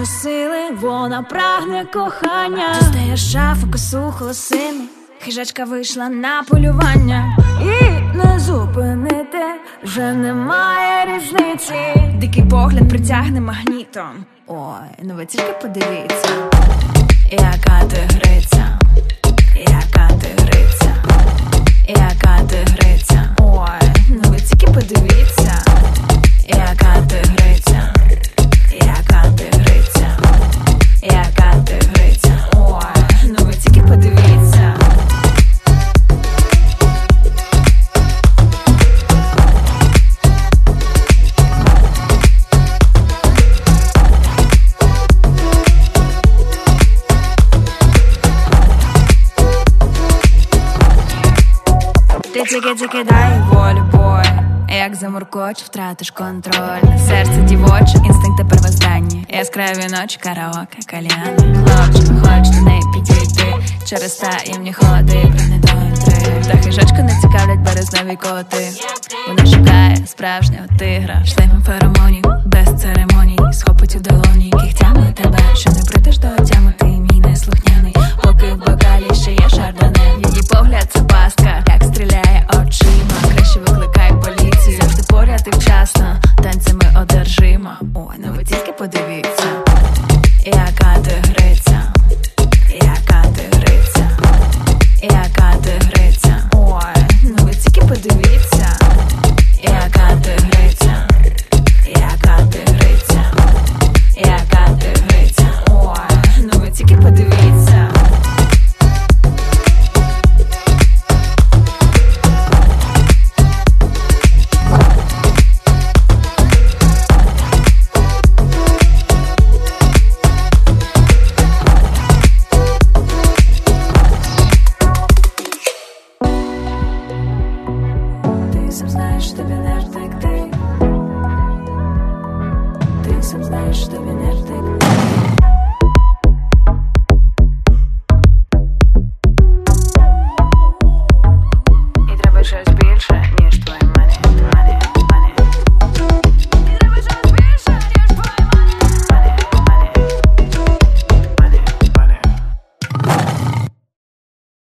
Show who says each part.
Speaker 1: каже сили, вона прагне кохання. Дістає шафу, косу, холосини, хижачка вийшла на полювання. І не зупинити вже немає різниці. Дикий погляд притягне магнітом. Ой, ну ви тільки подивіться, яка тигриця, яка тигриця, яка тигриця. Ой, ну ви тільки подивіться, яка тигриця, яка тигриця, яка тигриця. Ой, ну ви тільки подивіться. Ти тільки дай волю, бой. Як замуркоч, втратиш контроль. Серце дівоче, інстинкти первозданні. Яскраві ночі, караоке, кальяни. Хлопчик, хоч до неї підійти. Через таємні ходи, прагне до інтриги. Та хижачку не цікавлять березневі коти. Вона шукає справжнього тигра. Шлейфом феромонів, без церемоній. Схопить у долоні, кігтями тебе. Що не прийдеш до тями, ти мій неслухняний. Поки в бокалі ще є шардоне. Її погляд це пастка, як стріляє очима. Краще викликай поліцію, завжди поряд і вчасно. Танцями одержима. Ой, ну ви тільки подивіться, яка тигриця, яка тигриця, яка тигриця. Ой, ну ви тільки подивіться, яка тигриця, яка тигриця, яка тигриця. Ой, ну ви тільки подивіться. Ти сам знаєш, тобі не втекти. Ти сам знаєш, тобі не втекти.